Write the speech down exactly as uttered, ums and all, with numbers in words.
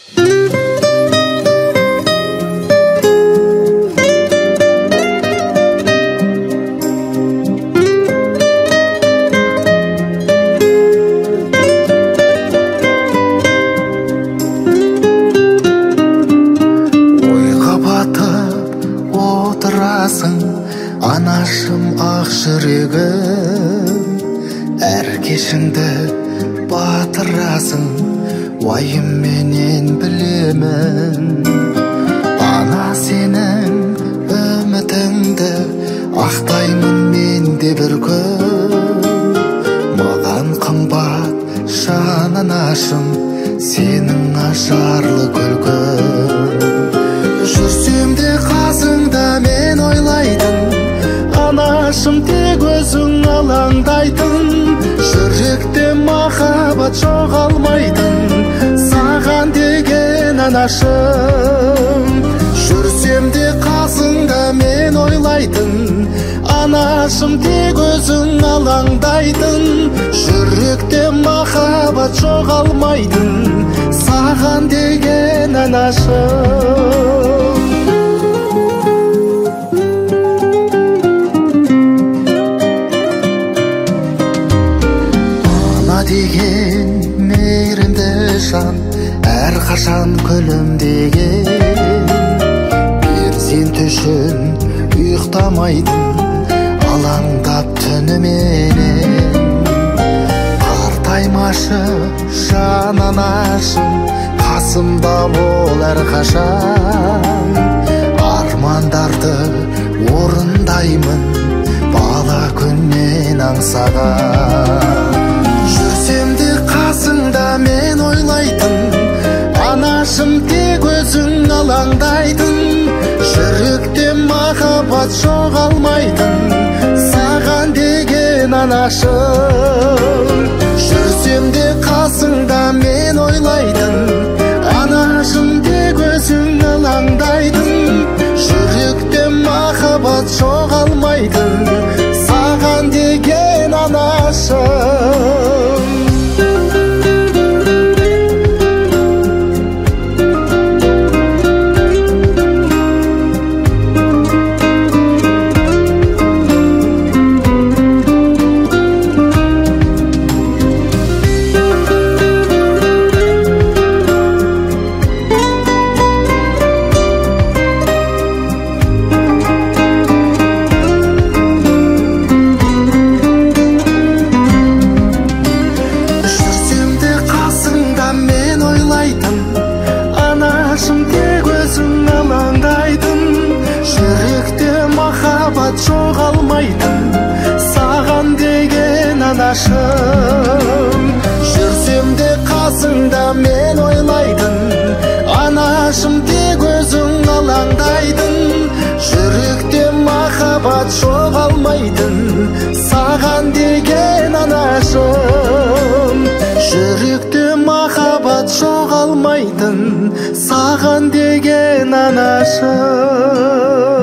Анашым ақ жүрегім, әр кешіңді батырасың, уайымменен білемін. Ана сенің үмітіңді ақтаймын мен де бір күн. Маған қымбат жан анашым, сенің ажарлы күлкің. Жүрсем де қасыңда мен ойлайтын, анашым тек өзің алаңдайтын. Жүректе махаббат жоғалмайтын, саған деген анашым. Жүрсем де қасыңда мен ойлайтын, анашым тек өзің алаңдайтын. Жүректе махаббат жоғалмайтын, саған деген анашым. Деген мейірімді жан, әр қашан күлімдеген. Перзент үшін ұйықтамайтын, алаңдап түніменен. Қартаймашы жан анашым, қасымда бол әрқашан. Армандарды орындаймын, бала күннен аңсаған. Жүрсем де қасыңда мен ойлайтын, анашым тек өзің алаңдайтын. Жүректе махаббат жоғалмайтын, саған деген анашым. Жүрсем де қасыңда мен ойлайтын, анашым тек өзің алаңдайтын. Жүректе махаббат жоғалмайтын, саған деген анашым. Жоғалмайтын, саған деген анашым. Жүрсем де қасыңда мен ойлайтын, анашым тек өзің алаңдайтын. Жүректе махаббат жоғалмайтын, саған деген анашым. Жүректе махаббат жоғалмайтын, саған деген анашым.